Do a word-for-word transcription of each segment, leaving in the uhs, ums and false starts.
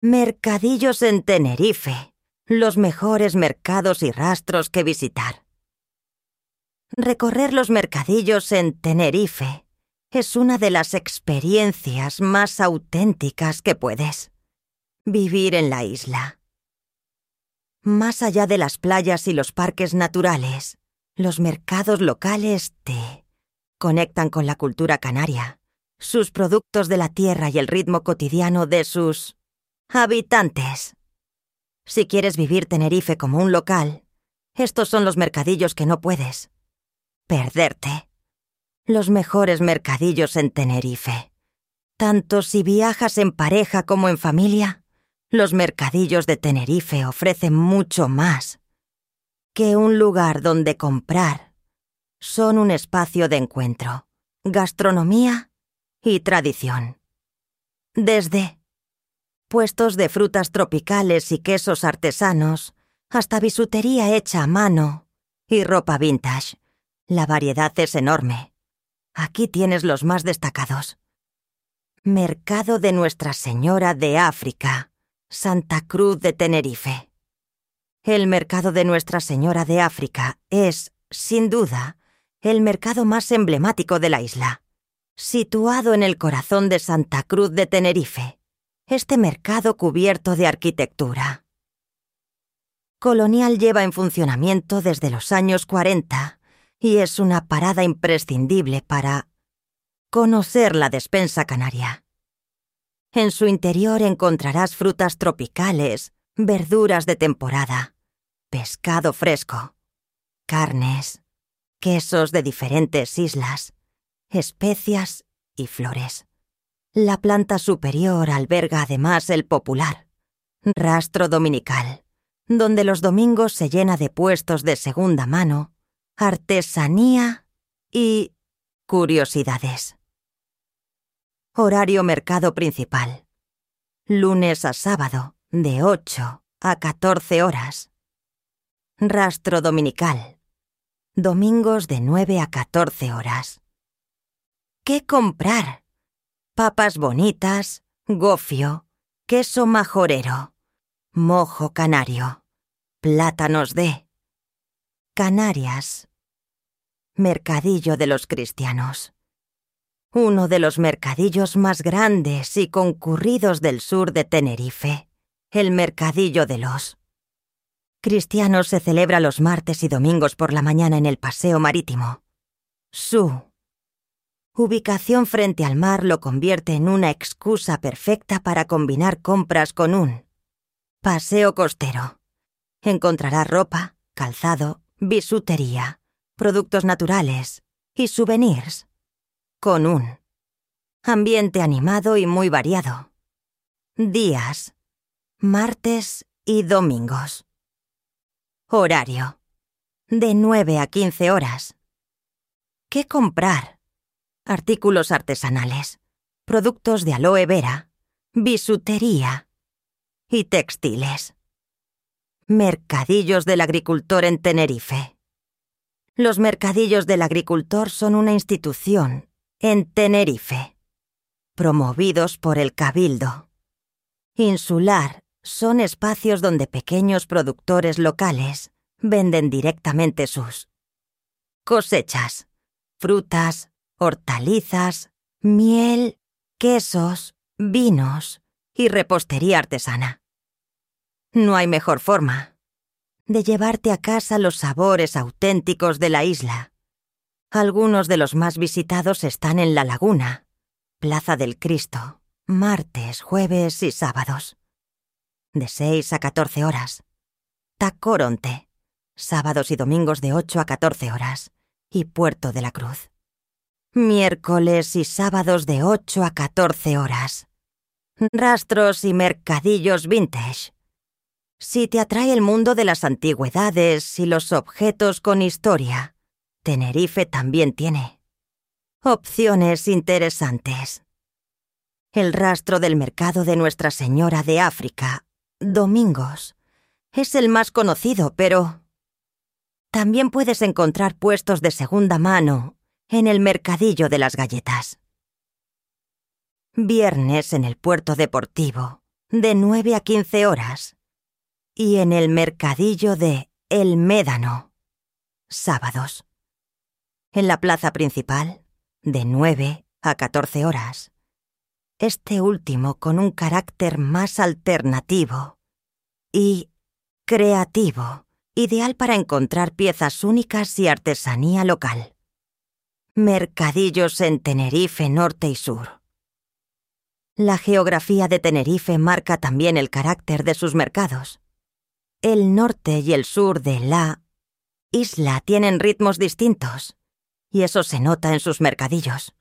Mercadillos en Tenerife. Los mejores mercados y rastros que visitar. Recorrer los mercadillos en Tenerife es una de las experiencias más auténticas que puedes vivir en la isla. Más allá de las playas y los parques naturales, los mercados locales te conectan con la cultura canaria, sus productos de la tierra y el ritmo cotidiano de sus habitantes. Si quieres vivir Tenerife como un local, estos son los mercadillos que no puedes perderte. Los mejores mercadillos en Tenerife. Tanto si viajas en pareja como en familia, los mercadillos de Tenerife ofrecen mucho más que un lugar donde comprar. Son un espacio de encuentro, gastronomía y tradición. Desde puestos de frutas tropicales y quesos artesanos hasta bisutería hecha a mano y ropa vintage, la variedad es enorme. Aquí tienes los más destacados. Mercado de Nuestra Señora de África, Santa Cruz de Tenerife. El Mercado de Nuestra Señora de África es, sin duda, el mercado más emblemático de la isla. Situado en el corazón de Santa Cruz de Tenerife, este mercado cubierto de arquitectura colonial lleva en funcionamiento desde los años cuarenta y es una parada imprescindible para conocer la despensa canaria. En su interior encontrarás frutas tropicales, verduras de temporada, pescado fresco, carnes, quesos de diferentes islas, especias y flores. La planta superior alberga además el popular Rastro Dominical, donde los domingos se llena de puestos de segunda mano, artesanía y curiosidades. Horario mercado principal. Lunes a sábado, de ocho a catorce horas. Rastro dominical. Domingos de nueve a catorce horas. ¿Qué comprar? Papas bonitas, gofio, queso majorero, mojo canario, plátanos de Canarias. Mercadillo de los Cristianos. Uno de los mercadillos más grandes y concurridos del sur de Tenerife, el Mercadillo de los Cristianos se celebra los martes y domingos por la mañana en el Paseo Marítimo. Su ubicación frente al mar lo convierte en una excusa perfecta para combinar compras con un paseo costero. Encontrarás ropa, calzado, bisutería, productos naturales y souvenirs, con un ambiente animado y muy variado. Días, martes y domingos. Horario, de nueve a quince horas. ¿Qué comprar? Artículos artesanales, productos de aloe vera, bisutería y textiles. Mercadillos del agricultor en Tenerife. Los mercadillos del agricultor son una institución en Tenerife, promovidos por el Cabildo Insular. Son espacios donde pequeños productores locales venden directamente sus cosechas, frutas, hortalizas, miel, quesos, vinos y repostería artesana. No hay mejor forma de llevarte a casa los sabores auténticos de la isla. Algunos de los más visitados están en La Laguna, Plaza del Cristo, martes, jueves y sábados, de seis a catorce horas. Tacoronte, sábados y domingos de ocho a catorce horas, y Puerto de la Cruz, miércoles y sábados de ocho a catorce horas. Rastros y mercadillos vintage. Si te atrae el mundo de las antigüedades y los objetos con historia, Tenerife también tiene opciones interesantes. El rastro del mercado de Nuestra Señora de África, domingos, es el más conocido, pero también puedes encontrar puestos de segunda mano en el Mercadillo de las Galletas. Viernes en el puerto deportivo, de nueve a quince horas. Y en el mercadillo de El Médano, sábados. En la plaza principal, de nueve a catorce horas. Este último con un carácter más alternativo y creativo, ideal para encontrar piezas únicas y artesanía local. Mercadillos en Tenerife Norte y Sur. La geografía de Tenerife marca también el carácter de sus mercados. El norte y el sur de la isla tienen ritmos distintos, y eso se nota en sus mercadillos.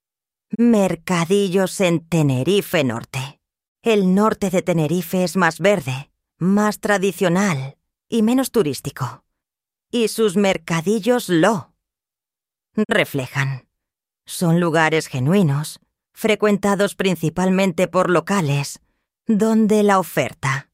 Mercadillos en Tenerife Norte. El norte de Tenerife es más verde, más tradicional y menos turístico. Y sus mercadillos lo reflejan. Son lugares genuinos, frecuentados principalmente por locales, donde la oferta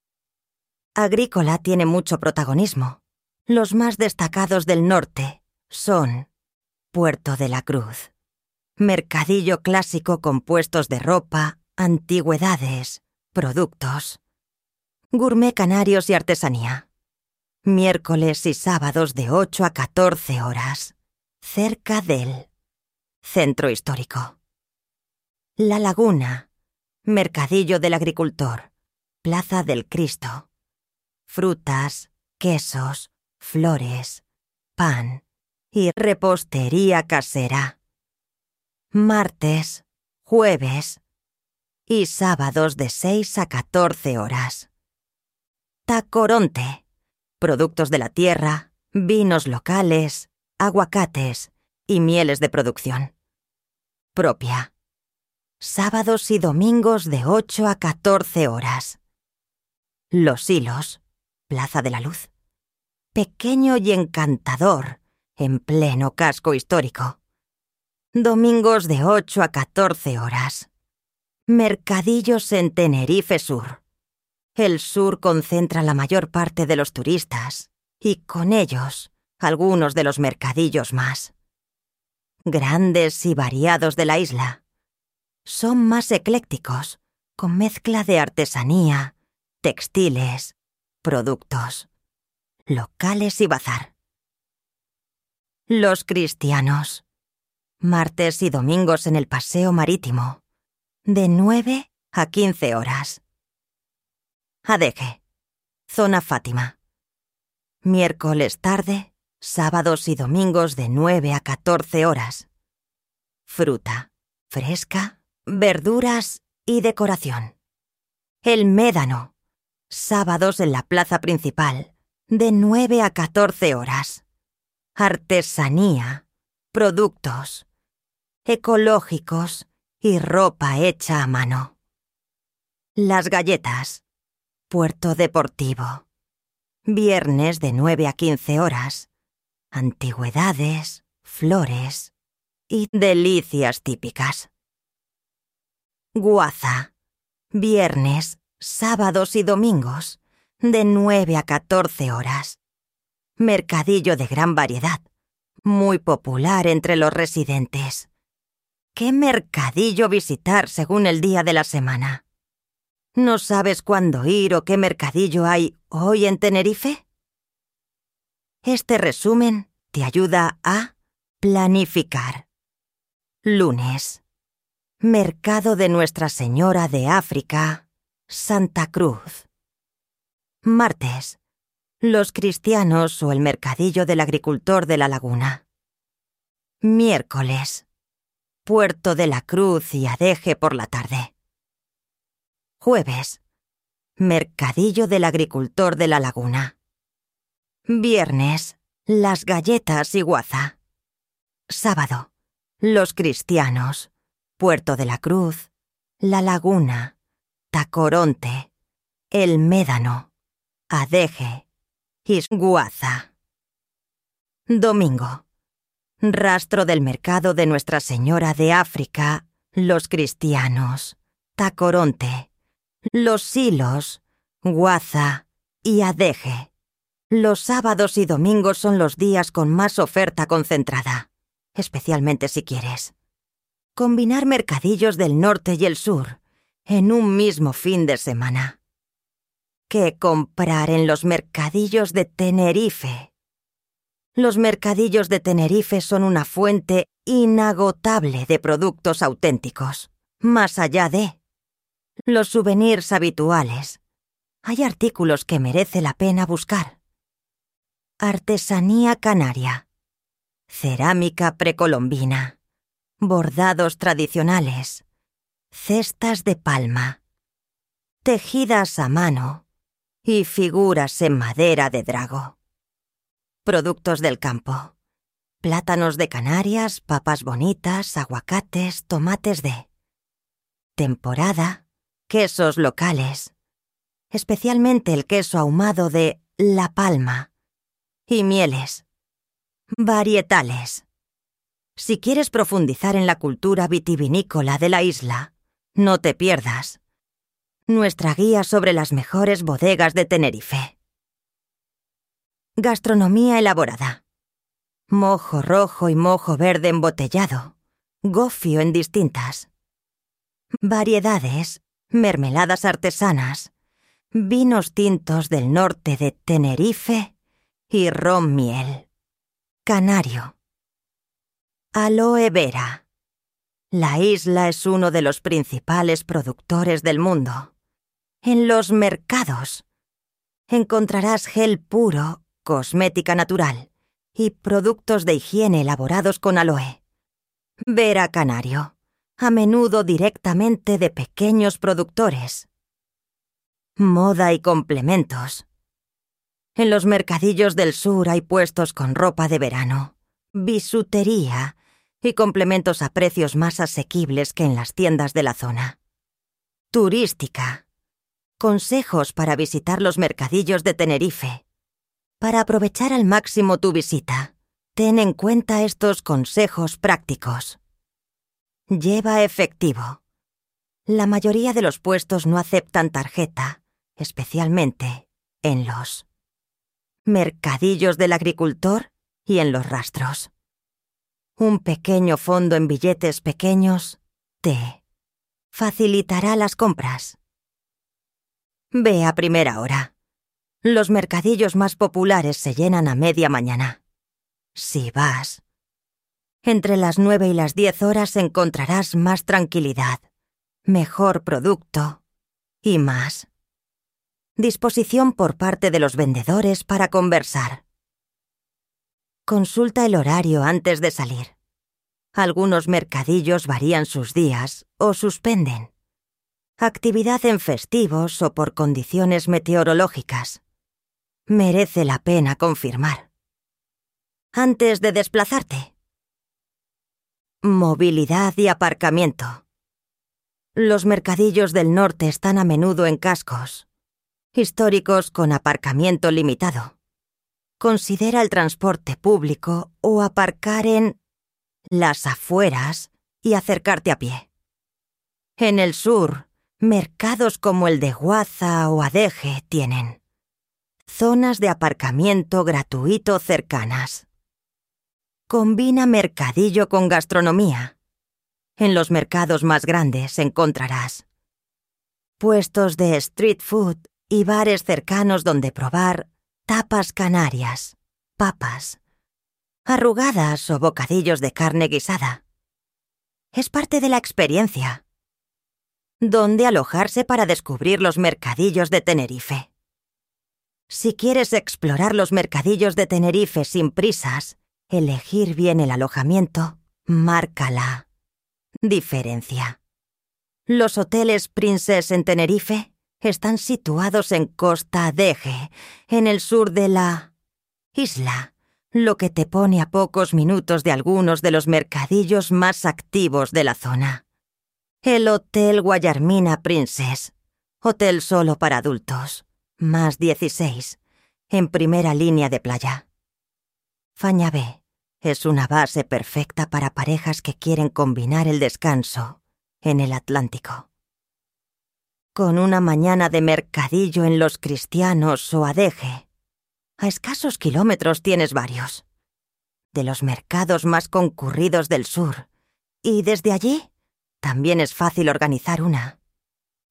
agrícola tiene mucho protagonismo. Los más destacados del norte son Puerto de la Cruz, mercadillo clásico con puestos de ropa, antigüedades, productos, gourmet canarios y artesanía. Miércoles y sábados de ocho a catorce horas, cerca del centro histórico. La Laguna, mercadillo del agricultor, Plaza del Cristo. Frutas, quesos, flores, pan y repostería casera. Martes, jueves y sábados de seis a catorce horas. Tacoronte, productos de la tierra, vinos locales, aguacates y mieles de producción propia. Sábados y domingos de ocho a catorce horas. Los Hilos, Plaza de la Luz. Pequeño y encantador, en pleno casco histórico. Domingos de ocho a catorce horas. Mercadillos en Tenerife Sur. El sur concentra la mayor parte de los turistas, y con ellos, algunos de los mercadillos más grandes y variados de la isla. Son más eclécticos, con mezcla de artesanía, textiles, productos, locales y bazar. Los Cristianos. Martes y domingos en el paseo marítimo, de nueve a quince horas. Adeje, zona Fátima. Miércoles tarde, sábados y domingos de nueve a catorce horas. Fruta, fresca, verduras y decoración. El Médano. Sábados en la plaza principal, de nueve a catorce horas. Artesanía, productos, ecológicos y ropa hecha a mano. Las Galletas, Puerto Deportivo. Viernes de nueve a quince horas. Antigüedades, flores y delicias típicas. Guaza. Viernes, sábados y domingos, de nueve a catorce horas. Mercadillo de gran variedad, muy popular entre los residentes. ¿Qué mercadillo visitar según el día de la semana? ¿No sabes cuándo ir o qué mercadillo hay hoy en Tenerife? Este resumen te ayuda a planificar. Lunes. Mercado de Nuestra Señora de África, Santa Cruz. Martes. Los Cristianos o el mercadillo del agricultor de la Laguna. Miércoles. Puerto de la Cruz y Adeje por la tarde. Jueves. Mercadillo del agricultor de la Laguna. Viernes. Las Galletas y Guaza. Sábado. Los Cristianos, Puerto de la Cruz, La Laguna, Tacoronte, El Médano, Adeje y Guaza. Domingo. Rastro del mercado de Nuestra Señora de África, Los Cristianos, Tacoronte, Los Hilos, Guaza y Adeje. Los sábados y domingos son los días con más oferta concentrada, especialmente si quieres combinar mercadillos del norte y el sur en un mismo fin de semana que comprar en los mercadillos de Tenerife. Los mercadillos de Tenerife son una fuente inagotable de productos auténticos, más allá de los souvenirs habituales. Hay artículos que merece la pena buscar. Artesanía canaria, cerámica precolombina, bordados tradicionales, cestas de palma, tejidas a mano y figuras en madera de drago. Productos del campo, plátanos de Canarias, papas bonitas, aguacates, tomates de temporada, quesos locales, especialmente el queso ahumado de La Palma, y mieles, varietales. Si quieres profundizar en la cultura vitivinícola de la isla, no te pierdas nuestra guía sobre las mejores bodegas de Tenerife. Gastronomía elaborada. Mojo rojo y mojo verde embotellado, gofio en distintas. Variedades, mermeladas artesanas, vinos tintos del norte de Tenerife y ron miel. Canario. Aloe vera. La isla es uno de los principales productores del mundo. En los mercados encontrarás gel puro, cosmética natural y productos de higiene elaborados con aloe vera canario, a menudo directamente de pequeños productores. Moda y complementos. En los mercadillos del sur hay puestos con ropa de verano, bisutería y complementos a precios más asequibles que en las tiendas de la zona. Turística. Consejos para visitar los mercadillos de Tenerife. Para aprovechar al máximo tu visita, ten en cuenta estos consejos prácticos. Lleva efectivo. La mayoría de los puestos no aceptan tarjeta, especialmente en los mercadillos del agricultor y en los rastros. Un pequeño fondo en billetes pequeños te facilitará las compras. Ve a primera hora. Los mercadillos más populares se llenan a media mañana. Si vas, entre las nueve y las diez horas encontrarás más tranquilidad, mejor producto y más disposición por parte de los vendedores para conversar. Consulta el horario antes de salir. Algunos mercadillos varían sus días o suspenden actividad en festivos o por condiciones meteorológicas. Merece la pena confirmar antes de desplazarte. Movilidad y aparcamiento. Los mercadillos del norte están a menudo en cascos históricos con aparcamiento limitado. Considera el transporte público o aparcar en las afueras y acercarte a pie. En el sur, mercados como el de Guaza o Adeje tienen zonas de aparcamiento gratuito cercanas. Combina mercadillo con gastronomía. En los mercados más grandes encontrarás puestos de street food y bares cercanos donde probar tapas canarias, papas, arrugadas o bocadillos de carne guisada. Es parte de la experiencia. ¿Dónde alojarse para descubrir los mercadillos de Tenerife? Si quieres explorar los mercadillos de Tenerife sin prisas, elegir bien el alojamiento marca la diferencia. Los hoteles Princess en Tenerife están situados en Costa Adeje, en el sur de la isla, lo que te pone a pocos minutos de algunos de los mercadillos más activos de la zona. El Hotel Guayarmina Princess, hotel solo para adultos, más dieciséis, en primera línea de playa. Fañabé es una base perfecta para parejas que quieren combinar el descanso en el Atlántico. Con una mañana de mercadillo en Los Cristianos o Adeje, a escasos kilómetros tienes varios de los mercados más concurridos del sur, y desde allí también es fácil organizar una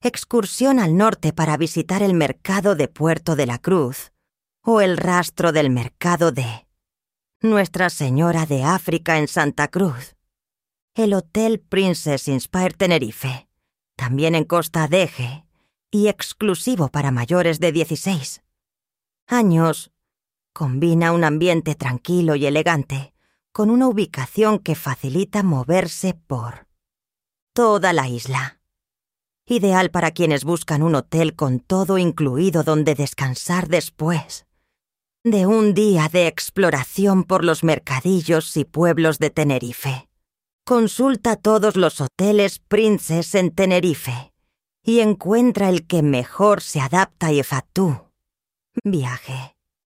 excursión al norte para visitar el mercado de Puerto de la Cruz o el rastro del mercado de Nuestra Señora de África en Santa Cruz. El Hotel Princess Inspire Tenerife, también en Costa de Eje y exclusivo para mayores de dieciséis años, combina un ambiente tranquilo y elegante con una ubicación que facilita moverse por toda la isla. Ideal para quienes buscan un hotel con todo incluido donde descansar después de un día de exploración por los mercadillos y pueblos de Tenerife. Consulta todos los hoteles Princess en Tenerife y encuentra el que mejor se adapta a tu viaje.